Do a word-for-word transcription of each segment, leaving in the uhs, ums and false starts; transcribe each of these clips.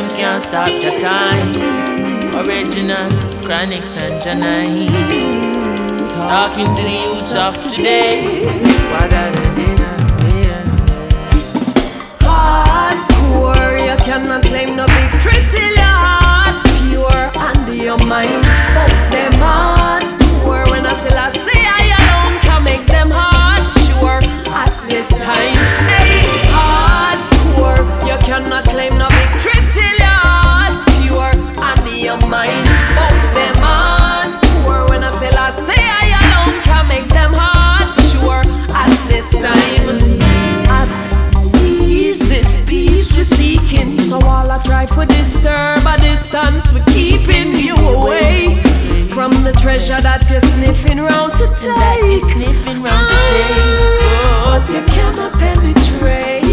them can't stop the time. Original, Chronics and Janai. Talking to the youths of today. What are they doing? Hardcore, you cannot claim no victory till your heart pure and your mind. But them hardcore, when I say I say I alone can make them hard sure at this time. Hey, hardcore, you cannot claim no victory till your heart pure and your mind. But them hardcore, when I say I say I alone can make them hard sure at this time. At peace is peace we're seeking. So all I try for disturb a distance, we're keeping you away from the treasure that you're sniffing round to take. That you're sniffing round to take. But you cannot penetrate.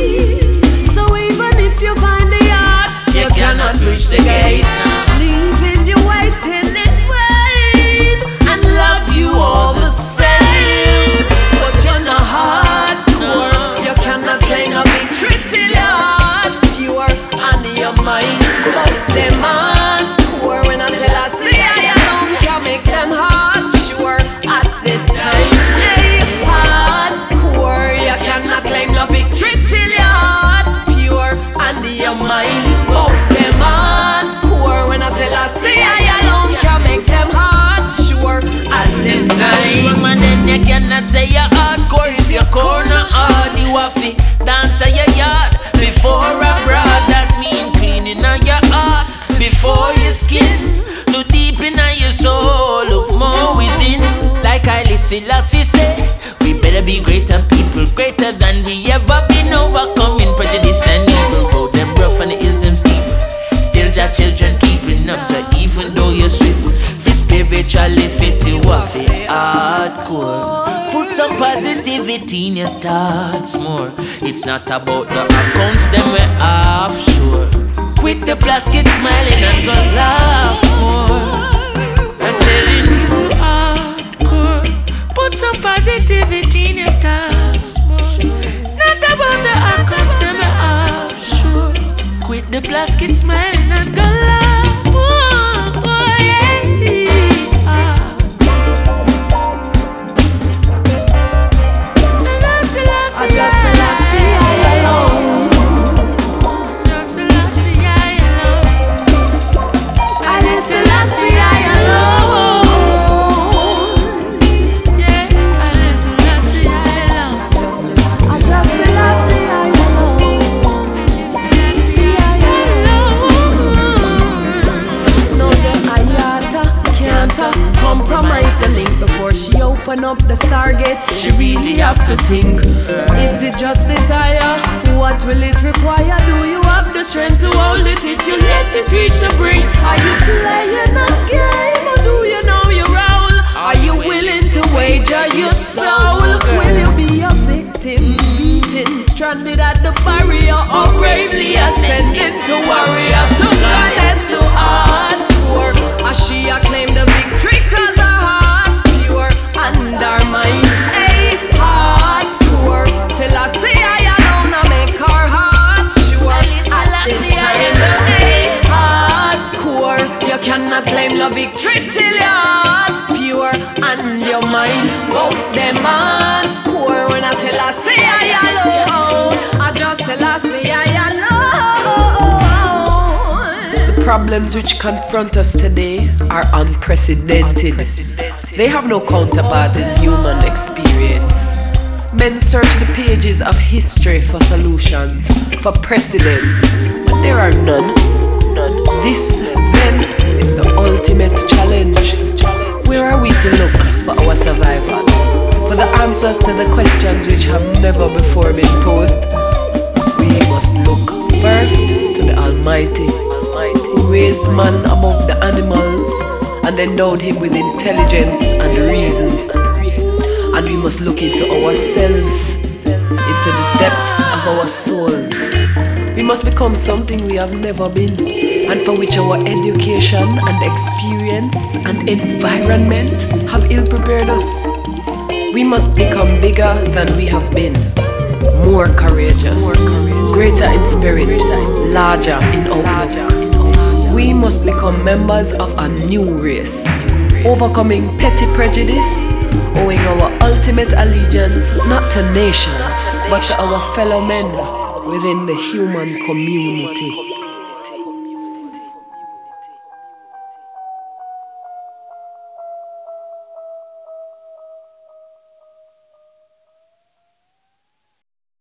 So even if you find the yard, you, you cannot reach the gate. Leaving you waiting in vain, and love you all the same. But you're not hardcore. You cannot claim no victory till your heart pure and your mind. But them hardcore, when I say I say I alone can make them hard sure at this time. Hey, hardcore, you cannot claim no victory till your heart pure and your mind. But them hardcore, when I say I say I alone can make them hard sure at this time. Man, then you cannot say you're hardcore if you're corner hard. You have to dance at your yard before abroad. That mean cleaning on your heart before your skin. Look deep in your soul, look more within. Like I listen, Lassie say, we better be greater people, greater than we ever been. Overcoming prejudice and evil. Go them rough and the ism steep. Still your children keeping up. So even though you're swift, fi spiritually fit you off it hardcore. Put some positivity in your thoughts more. It's not about the accounts, them we're offshore. Quit the plastic smiling and go laugh more. I'm telling you hardcore. Put some positivity in your thoughts more. Not about the accounts, them we're offshore. Quit the plastic smiling and go laugh more. Oh, yeah. I just say I see I alone. Just I see I alone. I just say I see I alone. Yeah, I listen, I see I alone. I just say I see I alone. I see I alone. No, the Ayata can't compromise the link before she open up the Stargate. She really have to think. Is it just desire? What will it require? Do you have the strength to hold it if you let it reach the brink? Are you playing a game or do you know your role? Are you willing to wager your soul? Will you be a victim, beaten, stranded at the barrier, or bravely ascending to warrior? To goddess, to hardcore, as she acclaim the victory cause her heart pure and her mind. Hey, hardcore, till I say I alone I make her heart sure at this time. Hey, hardcore, you cannot claim the victory till your heart pure and your mind. Both them hardcore, when I say I say I alone, I just say I say I alone. The problems which confront us today are unprecedented. They have no counterpart in human experience. Men search the pages of history for solutions, for precedents, but there are none. None. This, then, is the ultimate challenge. Where are we to look for our survival? For the answers to the questions which have never before been posed? We must look first to the Almighty, who raised man above the animals and endowed him with intelligence and reason. And we must look into ourselves, into the depths of our souls. We must become something we have never been, and for which our education and experience and environment have ill prepared us. We must become bigger than we have been, more courageous, greater in spirit, larger in outlook. We must become members of a new race, overcoming petty prejudice, owing our ultimate allegiance not to nations, but to our fellow men within the human community.